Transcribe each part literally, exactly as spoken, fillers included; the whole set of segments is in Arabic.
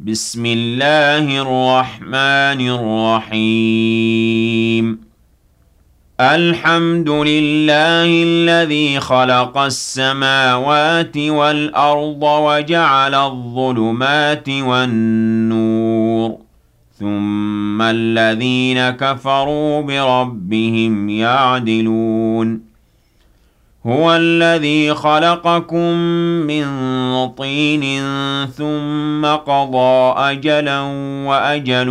بسم الله الرحمن الرحيم الحمد لله الذي خلق السماوات والأرض وجعل الظلمات والنور ثم الذين كفروا بربهم يعدلون هو الذي خلقكم من طين ثم قضى أجلا وأجل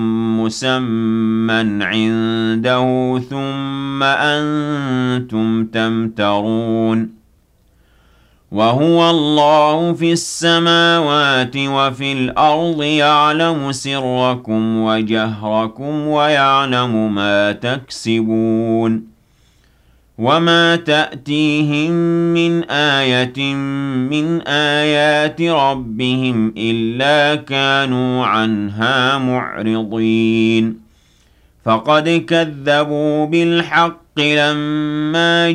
مسمى عنده ثم أنتم تمترون وهو الله في السماوات وفي الأرض يعلم سركم وجهركم ويعلم ما تكسبون وما تأتيهم من آية من آيات ربهم إلا كانوا عنها معرضين فقد كذبوا بالحق لما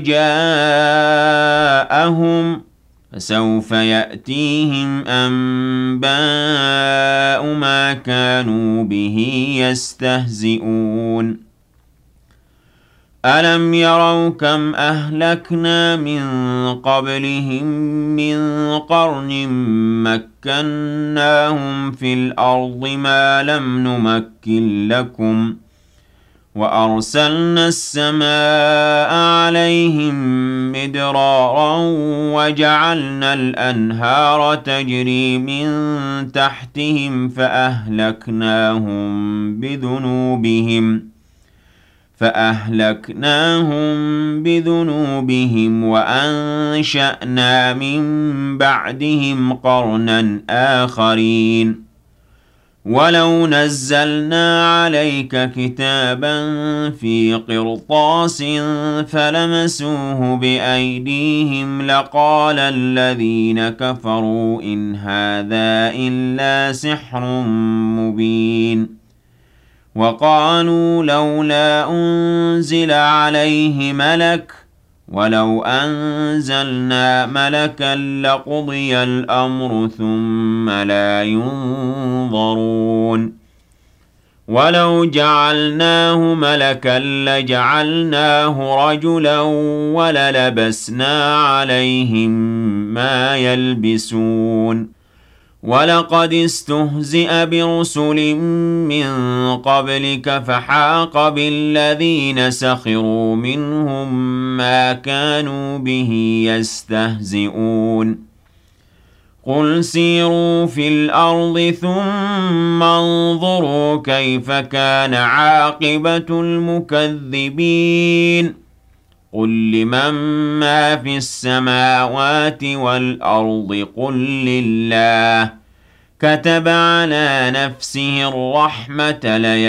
جاءهم فسوف يأتيهم أنباء ما كانوا به يستهزئون ألم يروا كم أهلكنا من قبلهم من قرن مكناهم في الأرض ما لم نمكن لكم وأرسلنا السماء عليهم مدرارا وجعلنا الأنهار تجري من تحتهم فأهلكناهم بذنوبهم فأهلكناهم بذنوبهم وأنشأنا من بعدهم قرنا آخرين ولو نزلنا عليك كتابا في قرطاس فلمسوه بأيديهم لقال الذين كفروا إن هذا إلا سحر مبين وقالوا لولا أنزل عليه ملك ولو أنزلنا ملكا لقضي الأمر ثم لا ينظرون ولو جعلناه ملكا لجعلناه رجلا وللبسنا عليهم ما يلبسون ولقد استهزئ برسل من قبلك فحاق بالذين سخروا منهم ما كانوا به يستهزئون قل سيروا في الأرض ثم انظروا كيف كان عاقبة المكذبين قل لمن ما في السماوات والأرض قل لله كتب على نفسه الرحمة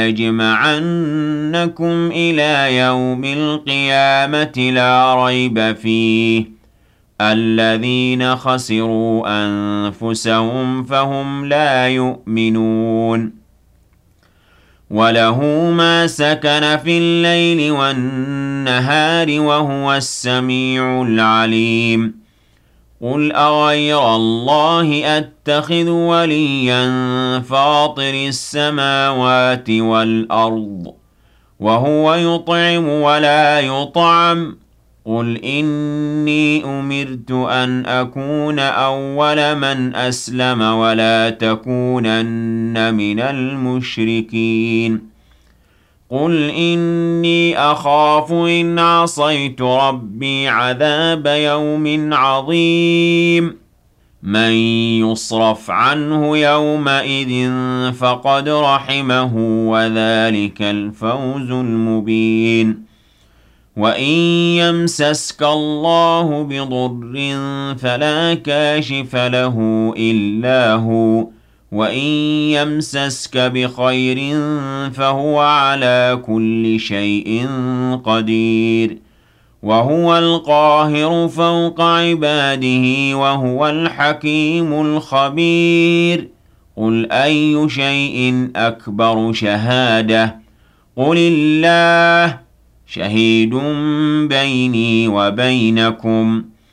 ليجمعنكم إلى يوم القيامة لا ريب فيه الذين خسروا أنفسهم فهم لا يؤمنون وله ما سكن في الليل والنهار وهو السميع العليم قل أغير الله أتخذ وليا فاطر السماوات والأرض وهو يطعم ولا يطعم قل إني أمرت أن أكون أول من أسلم ولا تكونن من المشركين قل إني أخاف إن عصيت ربي عذاب يوم عظيم من يصرف عنه يومئذ فقد رحمه وذلك الفوز المبين وإن يمسسك الله بضر فلا كاشف له إلا هو وإن يمسسك بخير فهو على كل شيء قدير وهو القاهر فوق عباده وهو الحكيم الخبير قل أي شيء أكبر شهادة قل الله شهيد بيني وبينكم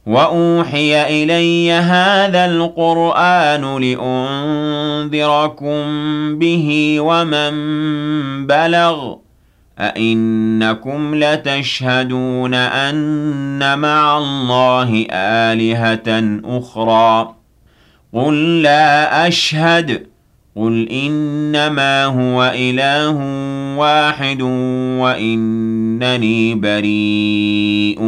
وأوحي إلي هذا القرآن لأنذركم به ومن بلغ أئنكم لتشهدون أن مع الله آلهة أخرى قل لا أشهد قل إنما هو إله واحد وإنني بريء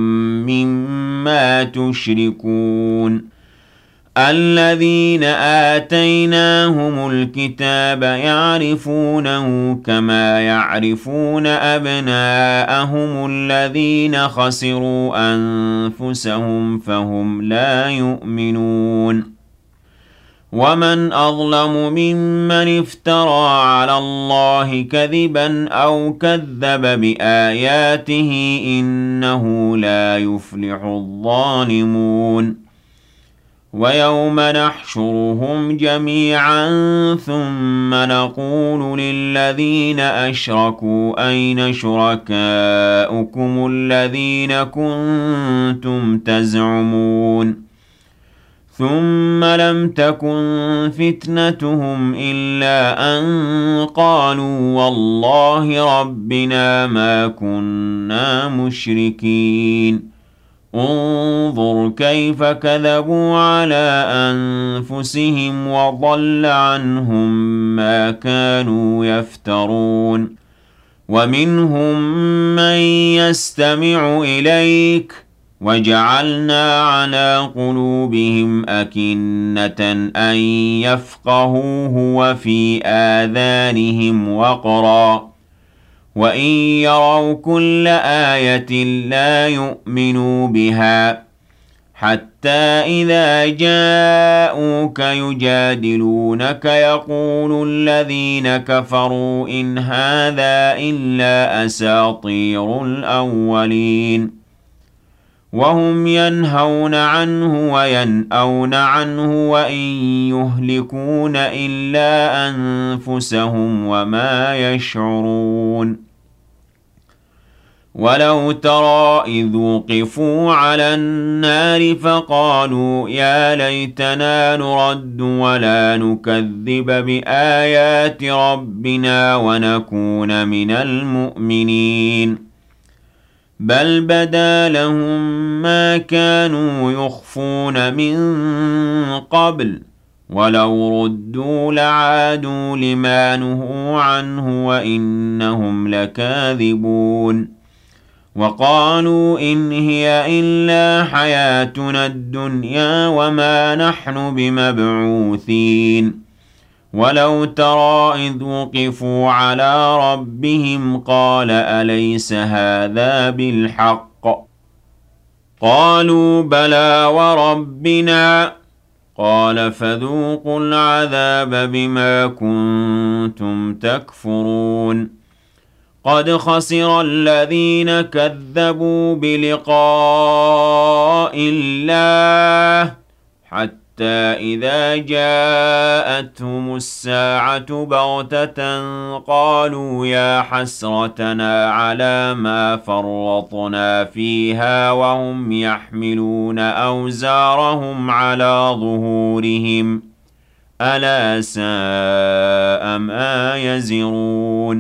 مما تشركون الذين آتيناهم الكتاب يعرفونه كما يعرفون أبناءهم الذين خسروا أنفسهم فهم لا يؤمنون ومن أظلم ممن افترى على الله كذبا أو كذب بآياته إنه لا يفلح الظالمون ويوم نحشرهم جميعا ثم نقول للذين أشركوا أين شركاؤكم الذين كنتم تزعمون ثم لم تكن فتنتهم إلا أن قالوا والله ربنا ما كنا مشركين انظر كيف كذبوا على أنفسهم وضل عنهم ما كانوا يفترون ومنهم من يستمع إليك وجعلنا على قلوبهم أكنة أن يفقهوه وفي آذانهم وقرا وإن يروا كل آية لا يؤمنوا بها حتى إذا جاءوك يجادلونك يقول الذين كفروا إن هذا إلا أساطير الأولين وهم ينهون عنه وينأون عنه وإن يهلكون إلا أنفسهم وما يشعرون ولو ترى إذ وقفوا على النار فقالوا يا ليتنا نرد ولا نكذب بآيات ربنا ونكون من المؤمنين بل بدا لهم ما كانوا يخفون من قبل ولو ردوا لعادوا لما نهوا عنه وإنهم لكاذبون وقالوا إن هي إلا حياتنا الدنيا وما نحن بمبعوثين ولو ترى إذ وقفوا على ربهم قال أليس هذا بالحق قالوا بلى وربنا قال فذوقوا العذاب بما كنتم تكفرون قد خسر الذين كذبوا بلقاء الله حتى إذا جاءتهم الساعة بغتة قالوا يا حسرتنا على ما فرطنا فيها وهم يحملون أوزارهم على ظهورهم ألا ساء ما يزرون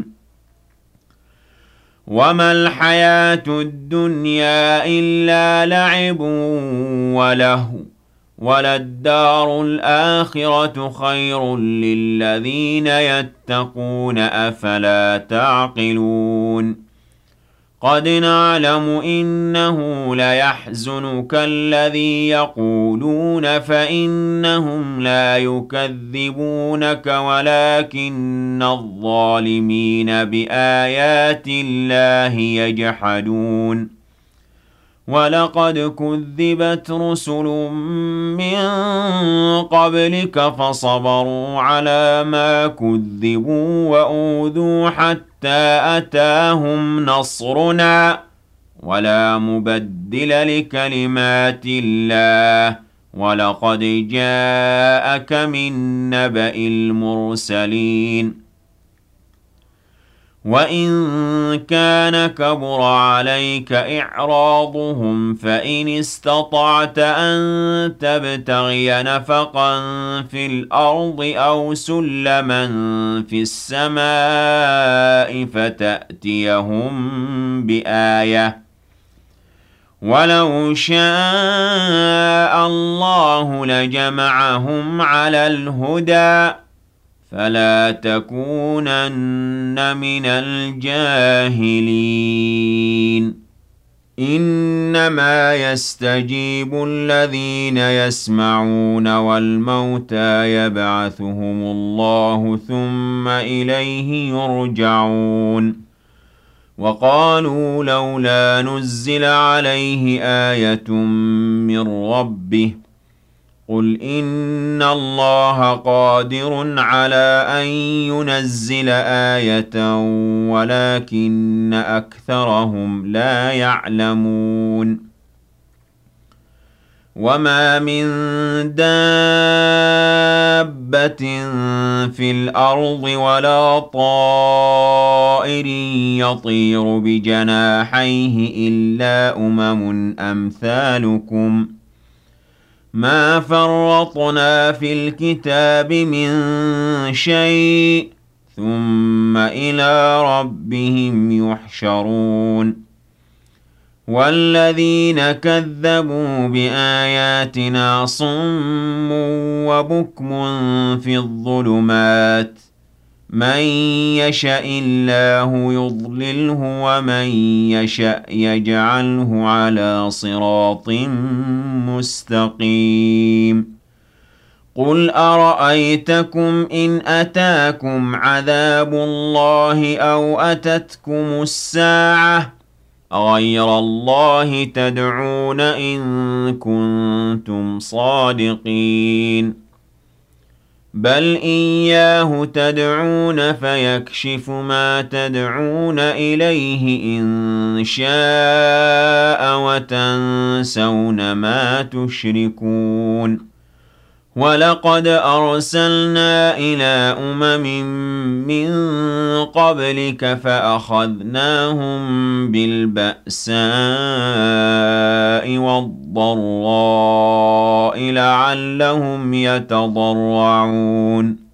وما الحياة الدنيا إلا لعب وله وللدار الآخرة خير للذين يتقون أفلا تعقلون قد نعلم إنه ليحزنك الذي يقولون فإنهم لا يكذبونك ولكن الظالمين بآيات الله يجحدون ولقد كذبت رسل من قبلك فصبروا على ما كذبوا وأوذوا حتى أتاهم نصرنا ولا مبدل لكلمات الله ولقد جاءك من نبأ المرسلين وَإِن كَانَ كَبُرَ عَلَيْكَ إِعْرَاضُهُمْ فَإِنِ اسْتَطَعْتَ أَن تَبْتَغِيَ نَفَقًا فِي الْأَرْضِ أَوْ سُلَّمًا فِي السَّمَاءِ فَتَأْتِيَهُم بِآيَةٍ ۚ وَلَوْ شَاءَ اللَّهُ لَجَمَعَهُمْ عَلَى الْهُدَىٰ ۚ فَلَا تَكُونَنَّ مِنَ الْجَاهِلِينَ إِنَّمَا يَسْتَجِيبُ الَّذِينَ يَسْمَعُونَ وَالْمَوْتَىٰ يَبْعَثُهُمُ اللَّهُ ثُمَّ إِلَيْهِ يُرْجَعُونَ وَقَالُوا لَوْلَا نُزِّلَ عَلَيْهِ آيَةٌ مِّن رَّبِّهِ ۖ قُلْ إِنَّ اللَّهَ قَادِرٌ عَلَىٰ أَن يُنَزِّلَ آيَةً وَلَٰكِنَّ أَكْثَرَهُمْ لَا يَعْلَمُونَ وَمَا مِن دَابَّةٍ فِي الْأَرْضِ وَلَا طَائِرٍ يَطِيرُ بِجَنَاحَيْهِ إِلَّا أُمَمٌ أَمْثَالُكُم ۚ مَا فَرَّطْنَا فِي الْكِتَابِ مِن شَيْءٍ ثُمَّ إِلَىٰ رَبِّهِمْ يُحْشَرُونَ وَالَّذِينَ كَذَّبُوا بِآيَاتِنَا صُمٌّ وَبُكْمٌ فِي الظُّلُمَاتِ ۗ مَن يَشَإِ اللَّهُ يُضْلِلْهُ وَمَن يَشَأْ يَجْعَلْهُ عَلَىٰ صِرَاطٍ مُّسْتَقِيمٍ قُلْ أَرَأَيْتَكُمْ إِنْ أَتَاكُمْ عَذَابُ اللَّهِ أَوْ أَتَتْكُمُ السَّاعَةُ أَغَيْرَ اللَّهِ تَدْعُونَ إِن كُنتُمْ صَادِقِينَ بَلْ إِيَّاهُ تَدْعُونَ فَيَكْشِفُ مَا تَدْعُونَ إِلَيْهِ إِن شَاءَ وَتَنسَوْنَ مَا تُشْرِكُونَ وَلَقَدْ أَرْسَلْنَا إِلَىٰ أُمَمٍ مِّن قَبْلِكَ فَأَخَذْنَاهُم بِالْبَأْسَاءِ وَالضَّرَّاءِ لَعَلَّهُمْ يَتَضَرَّعُونَ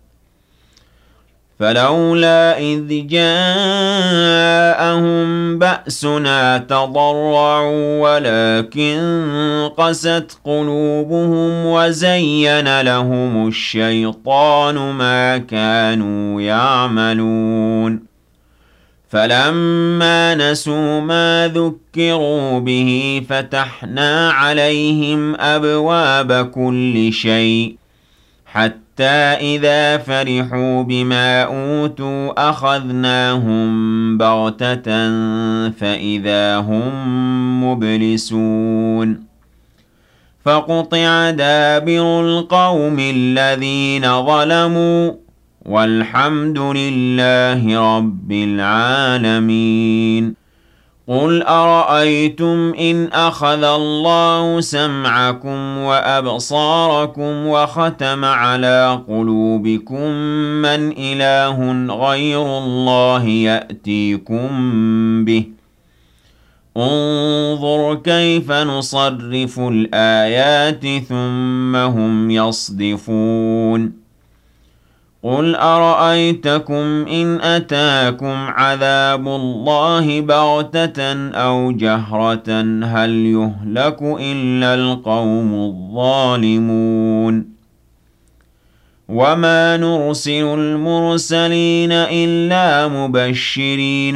فَلَوْلَا إِذْ جَاءَهُم بَأْسُنَا تَضَرَّعُوا وَلَٰكِن قَسَتْ قُلُوبُهُمْ وَزَيَّنَ لَهُمُ الشَّيْطَانُ مَا كَانُوا يَعْمَلُونَ فَلَمَّا نَسُوا مَا ذُكِّرُوا بِهِ فَتَحْنَا عَلَيْهِمْ أَبْوَابَ كُلِّ شَيْءٍ حَتَّىٰ إِذَا فَرِحُوا بِمَا أُوتُوا أَخَذْنَاهُم بَغْتَةً فَإِذَا هُم مُّبْلِسُونَ فَقُطِعَ دَابِرُ الْقَوْمِ الَّذِينَ ظَلَمُوا ۚ وَالْحَمْدُ لِلَّهِ رَبِّ الْعَالَمِينَ قُلْ أَرَأَيْتُمْ إِنْ أَخَذَ اللَّهُ سَمْعَكُمْ وَأَبْصَارَكُمْ وَخَتَمَ عَلَىٰ قُلُوبِكُم مَّنْ إِلَٰهٌ غَيْرُ اللَّهِ يَأْتِيكُم بِهِ ۗ انظُرْ كَيْفَ نُصَرِّفُ الْآيَاتِ ثُمَّ هُمْ يَصْدِفُونَ قُلْ أَرَأَيْتَكُمْ إِنْ أَتَاكُمْ عَذَابُ اللَّهِ بَغْتَةً أَوْ جَهْرَةً هَلْ يُهْلَكُ إِلَّا الْقَوْمُ الظَّالِمُونَ وَمَا نُرْسِلُ الْمُرْسَلِينَ إِلَّا مُبَشِّرِينَ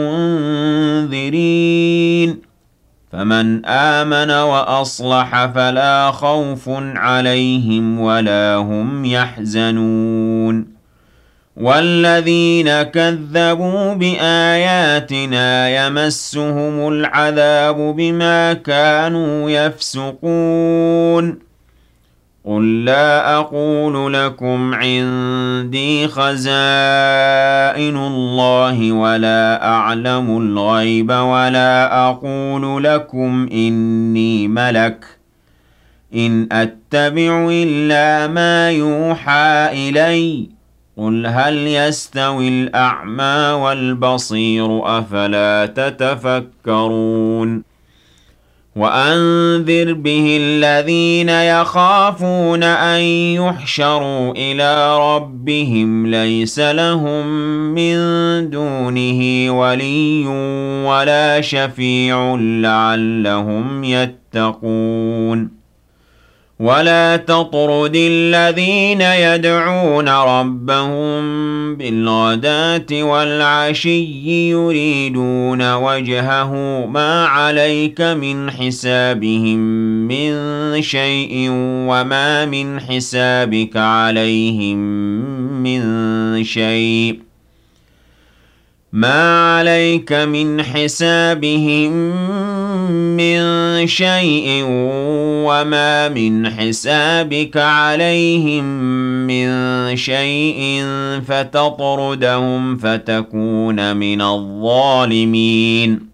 وَمُنذِرِينَ فَمَنْ آمَنَ وَأَصْلَحَ فَلَا خَوْفٌ عَلَيْهِمْ وَلَا هُمْ يَحْزَنُونَ وَالَّذِينَ كَذَّبُوا بِآيَاتِنَا يَمَسُّهُمُ الْعَذَابُ بِمَا كَانُوا يَفْسُقُونَ قُل لَّا أَقُولُ لَكُمْ عِندِي خَزَائِنُ اللَّهِ وَلَا أَعْلَمُ الْغَيْبَ وَلَا أَقُولُ لَكُمْ إِنِّي مَلَكٌ ۖ إِنْ أَتَّبِعُ إِلَّا مَا يُوحَىٰ إِلَيَّ ۖ قُلْ هَلْ يَسْتَوِي الْأَعْمَى وَالْبَصِيرُ أَفَلَا تَتَفَكَّرُونَ وَأَنذِرْ بِهِ الَّذِينَ يَخَافُونَ أَن يُحْشَرُوا إِلَىٰ رَبِّهِمْ لَيْسَ لَهُم مِّن دُونِهِ وَلِيٌّ وَلَا شَفِيعٌ لَّعَلَّهُمْ يَتَّقُونَ وَلَا تَطْرُدِ الَّذِينَ يَدْعُونَ رَبَّهُم بِالْغَدَاةِ وَالْعَشِيِّ يُرِيدُونَ وَجْهَهُ مَا عَلَيْكَ مِنْ حِسَابِهِم مِّن شَيْءٍ وَمَا مِنْ حِسَابِكَ عَلَيْهِم مِّن شَيْءٍ مَا عَلَيْكَ مِنْ حِسَابِهِم مِّن شَيْءٍ وَمَا مِنْ حِسَابِكَ عَلَيْهِم مِّن شَيْءٍ فَتَطْرُدَهُمْ فَتَكُونَ مِنَ الظَّالِمِينَ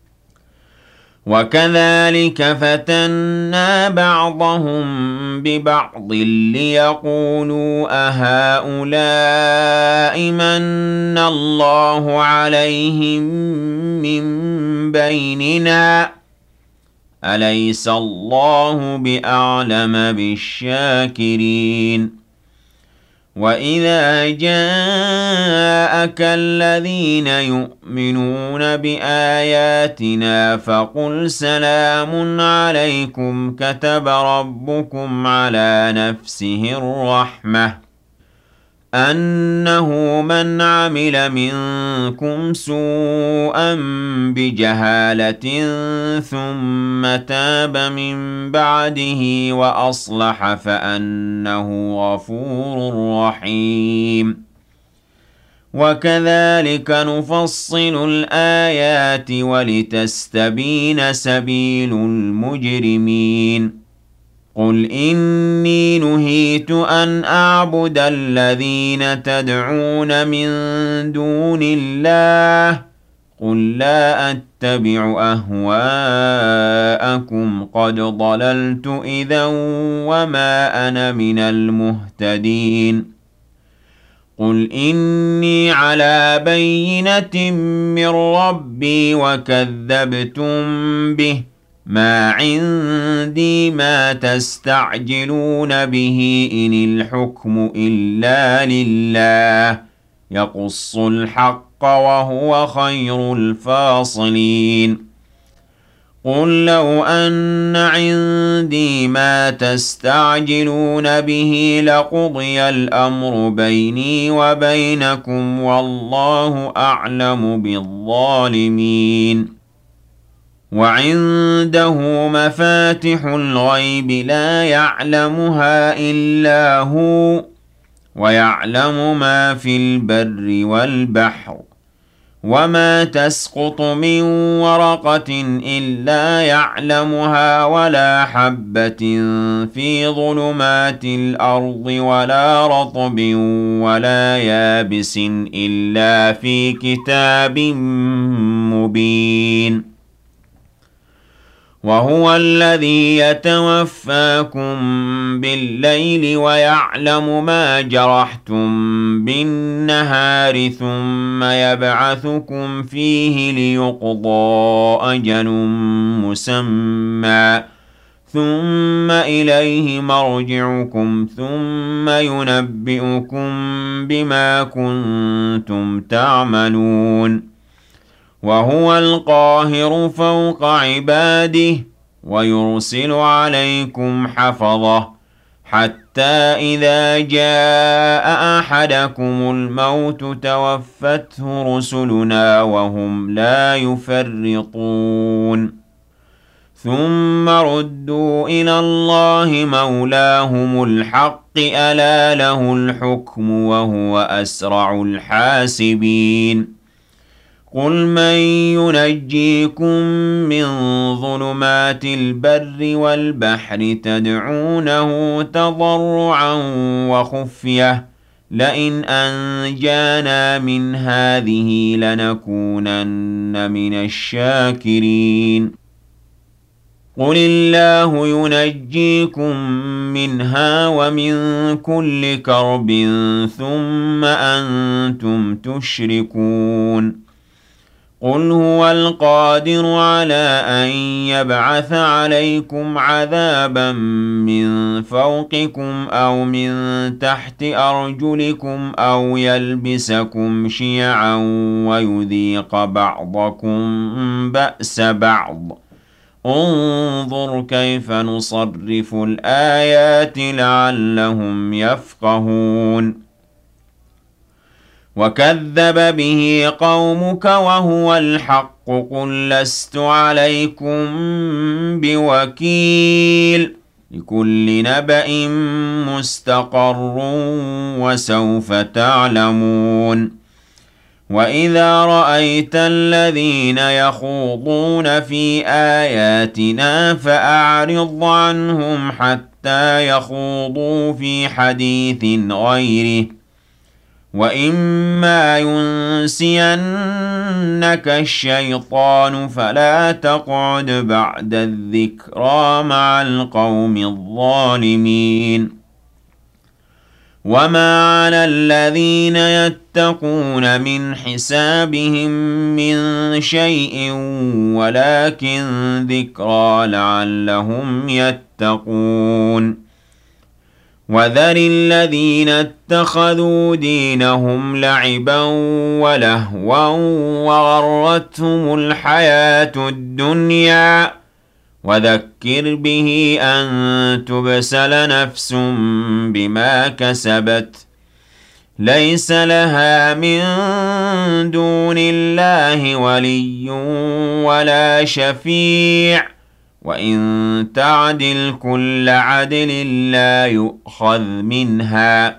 وَكَذَلِكَ فَتَنَّا بَعْضَهُم بِبَعْضٍ لِّيَقُولُوا أَهَٰؤُلَاءِ مَنَّ اللَّهُ عَلَيْهِم مِّن بَيْنِنَا ۗ أَلَيْسَ اللَّهُ بِأَعْلَمَ بِالشَّاكِرِينَ وَإِذَا جَاءَكَ الَّذِينَ يُؤْمِنُونَ بِآيَاتِنَا فَقُلْ سَلَامٌ عَلَيْكُمْ كَتَبَ رَبُّكُمْ عَلَىٰ نَفْسِهِ الرَّحْمَةَ أَنَّهُ مَنْ عَمِلَ مِنكُمْ سُوءًا بِجَهَالَةٍ ثُمَّ تَابَ مِن بَعْدِهِ وَأَصْلَحَ فَأَنَّهُ غَفُورٌ رَّحِيمٌ وَكَذَلِكَ نُفَصِّلُ الْآيَاتِ وَلِتَسْتَبِينَ سَبِيلُ الْمُجْرِمِينَ قُلْ إِنِّي نُهِيتُ أَنْ أَعْبُدَ الَّذِينَ تَدْعُونَ مِن دُونِ اللَّهِ قُل لَّا أَتَّبِعُ أَهْوَاءَكُمْ قَدْ ضَلَلْتُ إِذًا وَمَا أَنَا مِنَ الْمُهْتَدِينَ قُلْ إِنِّي عَلَىٰ بَيِّنَةٍ مِّن رَّبِّي وَكَذَّبْتُم بِهِ مَا عِندِي مَا تَسْتَعْجِلُونَ بِهِ إِنِ الْحُكْمُ إِلَّا لِلَّهِ يَقُصُّ الْحَقَّ وَهُوَ خَيْرُ الْفَاصِلِينَ قُل لَّوْ أَنَّ عِندِي مَا تَسْتَعْجِلُونَ بِهِ لَقُضِيَ الْأَمْرُ بَيْنِي وَبَيْنَكُمْ وَاللَّهُ أَعْلَمُ بِالظَّالِمِينَ وَعِندَهُ مَفَاتِحُ الْغَيْبِ لَا يَعْلَمُهَا إِلَّا هُوَ وَيَعْلَمُ مَا فِي الْبَرِّ وَالْبَحْرِ وَمَا تَسْقُطُ مِن وَرَقَةٍ إِلَّا يَعْلَمُهَا وَلَا حَبَّةٍ فِي ظُلُمَاتِ الْأَرْضِ وَلَا رَطْبٍ وَلَا يَابِسٍ إِلَّا فِي كِتَابٍ مُّبِينٍ وَهُوَ الَّذِي يَتَوَفَّاكُم بِاللَّيْلِ وَيَعْلَمُ مَا جَرَحْتُم بِالنَّهَارِ ثُمَّ يَبْعَثُكُمْ فِيهِ لِيُقْضَىٰ أَجَلٌ مُّسَمًّى ثُمَّ إِلَيْهِ مَرْجِعُكُمْ ثُمَّ يُنَبِّئُكُم بِمَا كُنتُمْ تَعْمَلُونَ وَهُوَ الْقَاهِرُ فَوْقَ عِبَادِهِ وَيُرْسِلُ عَلَيْكُمْ حَفَظَةً حَتَّىٰ إِذَا جَاءَ أَحَدَكُمُ الْمَوْتُ تَوَفَّتْهُ رُسُلُنَا وَهُمْ لَا يُفَرِّطُونَ ثُمَّ رُدُّوا إِلَى اللَّهِ مَوْلَاهُمُ الْحَقِّ أَلَا لَهُ الْحُكْمُ وَهُوَ أَسْرَعُ الْحَاسِبِينَ قُلْ مَن يُنَجِّيكُم مِّن ظُلُمَاتِ الْبَرِّ وَالْبَحْرِ تَدْعُونَهُ تَضَرُّعًا وَخُفْيَةً لَّئِنْ أَنجَانَا مِنْ هَٰذِهِ لَنَكُونَنَّ مِنَ الشَّاكِرِينَ قل الله ينجيكم منها ومن كل كرب ثم أنتم تشركون قل هو القادر على أن يبعث عليكم عذابا من فوقكم أو من تحت أرجلكم أو يلبسكم شيعا ويذيق بعضكم بأس بعض انظر كيف نصرف الآيات لعلهم يفقهون وكذب به قومك وهو الحق قل لست عليكم بوكيل لكل نبأ مستقر وسوف تعلمون وإذا رأيت الذين يخوضون في آياتنا فأعرض عنهم حتى يخوضوا في حديث غيره وإما ينسينك الشيطان فلا تقعد بعد الذكرى مع القوم الظالمين وما على الذين يتقون من حسابهم من شيء ولكن ذكرى لعلهم يتقون وذر الذين اتخذوا دينهم لعبا ولهوا وغرتهم الحياة الدنيا وذكر به أن تبسل نفس بما كسبت ليس لها من دون الله ولي ولا شفيع وإن تعدل كل عدل لا يؤخذ منها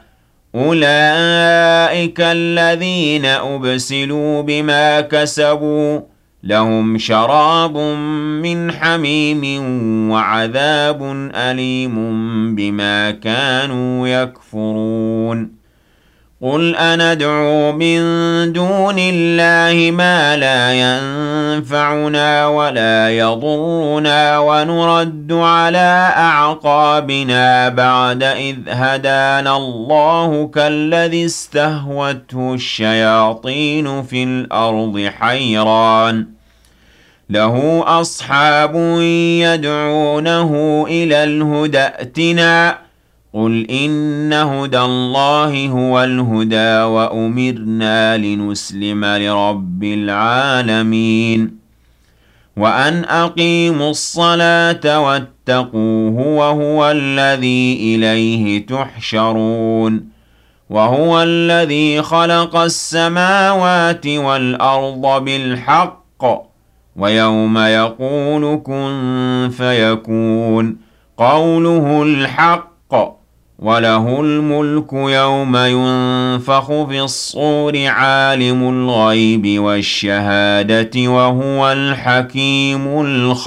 أولئك الذين أبسلوا بما كسبوا لهم شراب من حميم وعذاب أليم بما كانوا يكفرون قل أندعو من دون الله ما لا ينفعنا ولا يضرنا ونرد على أعقابنا بعد إذ هدانا الله كالذي استهوته الشياطين في الأرض حيران له أصحاب يدعونه إلى الهدى ائتنا قل إن هدى الله هو الهدى وأمرنا لنسلم لرب العالمين وأن أقيموا الصلاة واتقوه وهو الذي إليه تحشرون وهو الذي خلق السماوات والأرض بالحق ويوم يقول كن فيكون قوله الحق وله الملك يوم ينفخ في الصور عالم الغيب والشهادة وهو الحكيم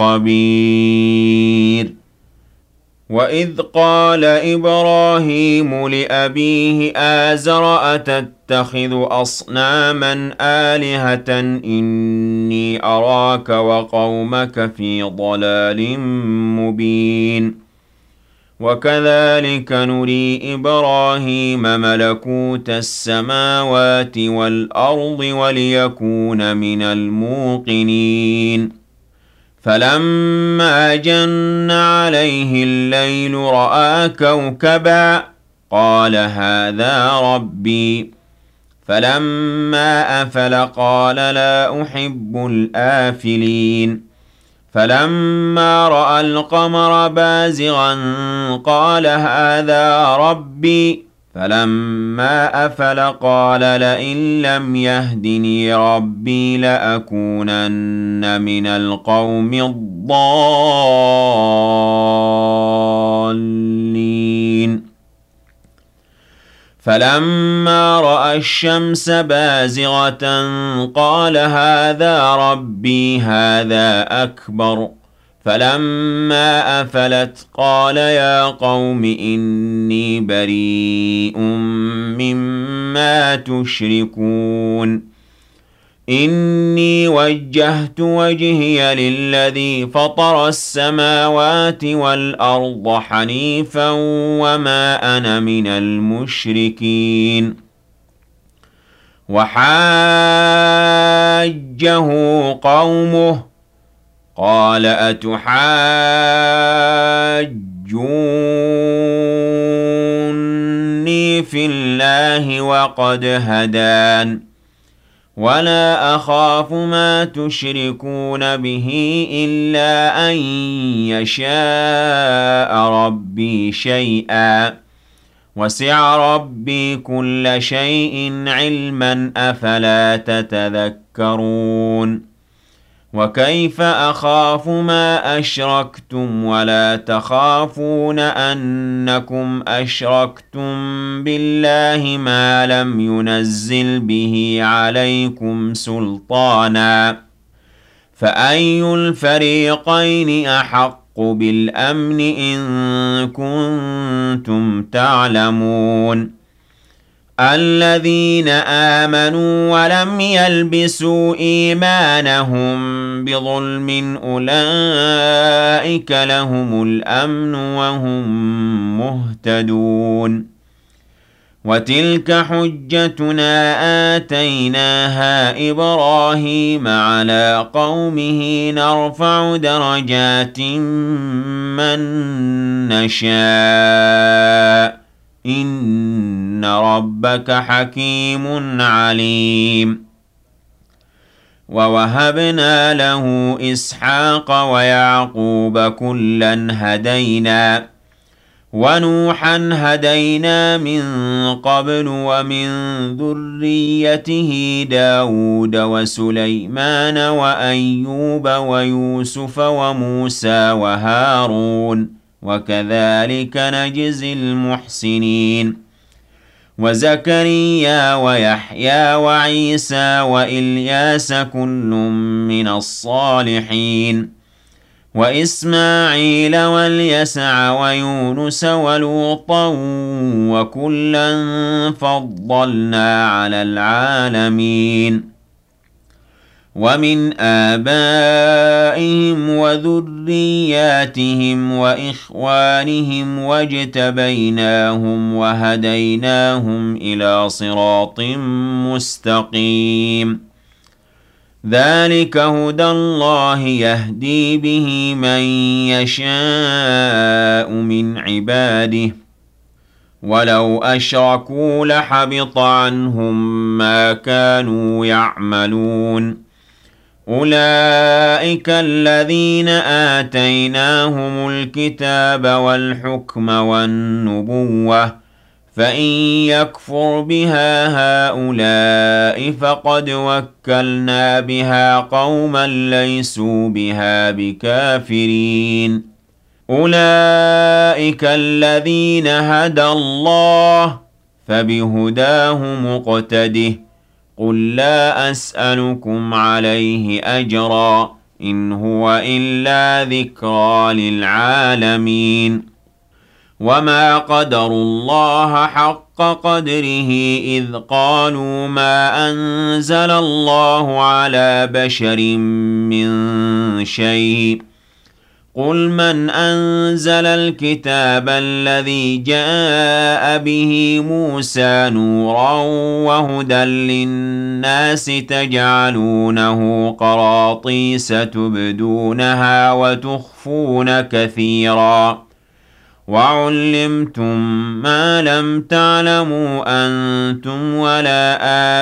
الخبير وإذ قال إبراهيم لأبيه آزر أتتخذ أصناما آلهة إني أراك وقومك في ضلال مبين وكذلك نري إبراهيم ملكوت السماوات والأرض وليكون من الموقنين فلما جن عليه الليل رأى كوكبا قال هذا ربي فلما أفل قال لا أحب الآفلين فلما رأى القمر بازغا قال هذا ربي فلما أفل قال لئن لم يهدني ربي لأكونن من القوم الضالين فلما رأى الشمس بازغة قال هذا ربي هذا أكبر فلما أفلت قال يا قوم إني بريء مما تشركون إِنِّي وَجَّهْتُ وَجْهِيَ لِلَّذِي فَطَرَ السَّمَاوَاتِ وَالْأَرْضَ حَنِيفًا وَمَا أَنَا مِنَ الْمُشْرِكِينَ وَحَاجَّهُ قَوْمُهُ قَالَ أَتُحَاجُّونِّي فِي اللَّهِ وَقَدْ هَدَانِ وَلَا أَخَافُ مَا تُشْرِكُونَ بِهِ إِلَّا أَن يَشَاءَ رَبِّي شَيْئًا وَسِعَ رَبِّي كُلَّ شَيْءٍ عِلْمًا أَفَلَا تَتَذَكَّرُونَ وَكَيْفَ أَخَافُ مَا أَشْرَكْتُمْ وَلَا تَخَافُونَ أَنَّكُمْ أَشْرَكْتُم بِاللَّهِ مَا لَمْ يُنَزِّلْ بِهِ عَلَيْكُمْ سُلْطَانًا فَأَيُّ الْفَرِيقَيْنِ أَحَقُّ بِالْأَمْنِ إِن كُنتُمْ تَعْلَمُونَ الَّذِينَ آمَنُوا وَلَمْ يَلْبِسُوا إِيمَانَهُم بِظُلْمٍ أُولَئِكَ لَهُمُ الْأَمْنُ وَهُم مُّهْتَدُونَ وَتِلْكَ حُجَّتُنَا آتَيْنَاهَا إِبْرَاهِيمَ عَلَىٰ قَوْمِهِ نَرْفَعُ دَرَجَاتٍ مَّن نَّشَاءُ ۗ إِنَّ رَبَّكَ حَكِيمٌ عَلِيمٌ وَوَهَبْنَا لَهُ إِسْحَاقَ وَيَعْقُوبَ كُلًّا هَدَيْنَا وَنُوحًا هَدَيْنَا مِن قَبْلُ وَمِن ذُرِّيَّتِهِ دَاوُودَ وَسُلَيْمَانَ وَأَيُّوبَ وَيُوسُفَ وَمُوسَىٰ وَهَارُونَ وَكَذَٰلِكَ نَجْزِي الْمُحْسِنِينَ وَزَكَرِيَّا وَيَحْيَىٰ وَعِيسَىٰ وَإِلْيَاسَ كُلٌّ مِّنَ الصَّالِحِينَ وَإِسْمَاعِيلَ وَالْيَسَعَ وَيُونُسَ وَلُوطًا وَكُلًّا فَضَّلْنَا عَلَى الْعَالَمِينَ وَمِنْ آبَائِهِمْ وَذُرِّيَّاتِهِمْ وَإِخْوَانِهِمْ وَاجْتَبَيْنَاهُمْ وَهَدَيْنَاهُمْ إِلَىٰ صِرَاطٍ مُّسْتَقِيمٍ ذَٰلِكَ هُدَى اللَّهِ يَهْدِي بِهِ مَن يَشَاءُ مِنْ عِبَادِهِ ۚ وَلَوْ أَشْرَكُوا لَحَبِطَ عَنْهُم مَّا كَانُوا يَعْمَلُونَ أُولَٰئِكَ الَّذِينَ آتَيْنَاهُمُ الْكِتَابَ وَالْحُكْمَ وَالنُّبُوَّةَ ۚ فَإِن يَكْفُرْ بِهَا هَٰؤُلَاءِ فَقَدْ وَكَّلْنَا بِهَا قَوْمًا لَّيْسُوا بِهَا بِكَافِرِينَ أُولَٰئِكَ الَّذِينَ هَدَى اللَّهُ ۖ فَبِهُدَاهُ مُقْتَدِهْ ۗ قُل لَّا أَسْأَلُكُمْ عَلَيْهِ أَجْرًا ۖ إِنْ هُوَ إِلَّا ذِكْرَىٰ لِلْعَالَمِينَ وَمَا قَدَرُوا اللَّهَ حَقَّ قَدْرِهِ إِذْ قَالُوا مَا أَنزَلَ اللَّهُ عَلَىٰ بَشَرٍ مِّن شَيْءٍ ۗ قُلْ مَنْ أَنزَلَ الْكِتَابَ الَّذِي جَاءَ بِهِ مُوسَىٰ نُورًا وَهُدًى لِّلنَّاسِ تَجْعَلُونَهُ قَرَاطِيسَ تُبْدُونَهَا وَتُخْفُونَ كَثِيرًا وَعُلِّمْتُم مَّا لَمْ تَعْلَمُوا أَنتُمْ وَلَا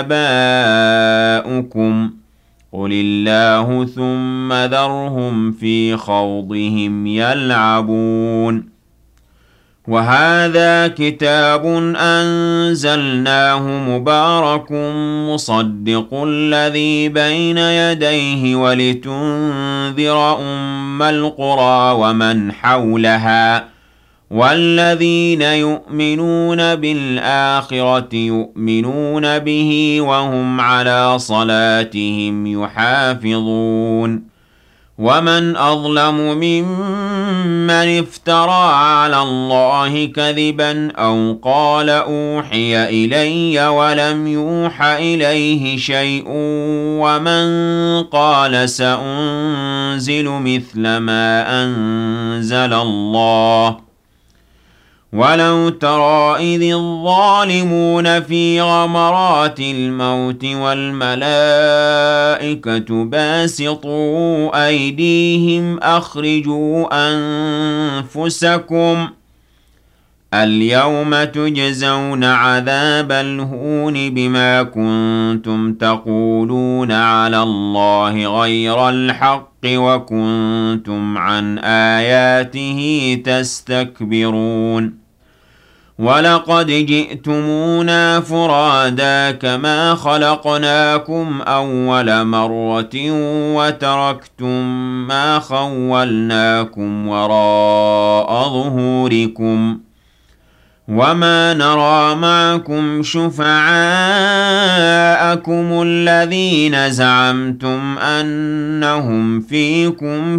آبَاؤُكُمْ ۖ قُلِ اللَّهُ ثُمَّ ذَرْهُمْ فِي خَوْضِهِمْ يَلْعَبُونَ وَهَٰذَا كِتَابٌ أَنزَلْنَاهُ مُبَارَكٌ مُّصَدِّقُ الَّذِي بَيْنَ يَدَيْهِ وَلِتُنذِرَ أُمَّ الْقُرَىٰ وَمَنْ حَوْلَهَا وَالَّذِينَ يُؤْمِنُونَ بِالْآخِرَةِ يُؤْمِنُونَ بِهِ وَهُمْ عَلَىٰ صَلَاتِهِمْ يُحَافِظُونَ ومن أظلم ممن افترى على الله كذبا أو قال أوحي إلي ولم يوح إليه شيء ومن قال سأنزل مثل ما أنزل الله ولو ترى إذ الظالمون في غمرات الموت والملائكة باسطوا أيديهم أخرجوا أنفسكم اليوم تجزون عذاب الهون بما كنتم تقولون على الله غير الحق وكنتم عن آياته تستكبرون ولقد جئتمونا فرادا كما خلقناكم أول مرة وتركتم ما خولناكم وراء ظهوركم وما نرى معكم شفعاءكم الذين زعمتم أنهم فيكم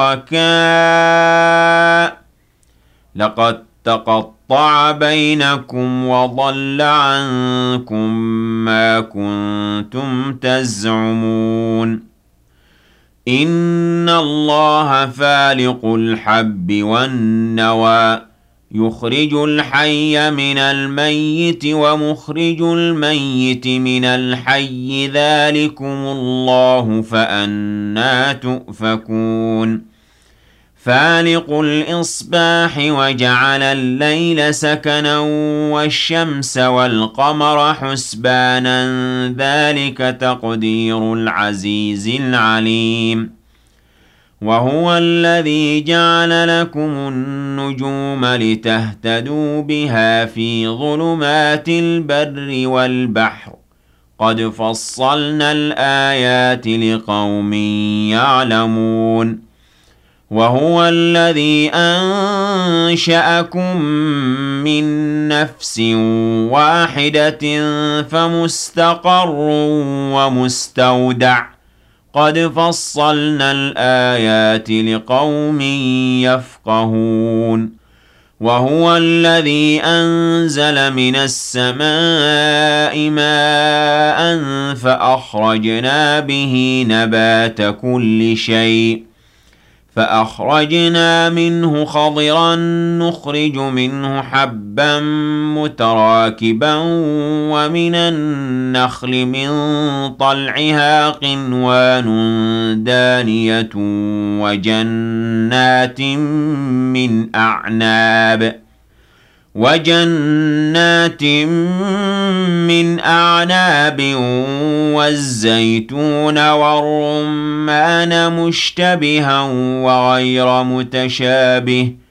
شركاء لقد تقطع بينكم وضل عنكم ما كنتم تزعمون إن الله فالق الحب والنوى يخرج الحي من الميت ومخرج الميت من الحي ذلكم الله فأنى تؤفكون فالق الإصباح وجعل الليل سكنا والشمس والقمر حسبانا ذلك تقدير العزيز العليم وهو الذي جعل لكم النجوم لتهتدوا بها في ظلمات البر والبحر قد فصلنا الآيات لقوم يعلمون وهو الذي أنشأكم من نفس واحدة فمستقر ومستودع قد فصلنا الآيات لقوم يفقهون وهو الذي أنزل من السماء ماء فأخرجنا به نبات كل شيء فأخرجنا منه خضرا نخرج منه حبا متراكبا ومن النخل من طلعها قنوان دانية وجنات من أعناب وجنات من أعناب والزيتون والرمان مشتبها وغير متشابه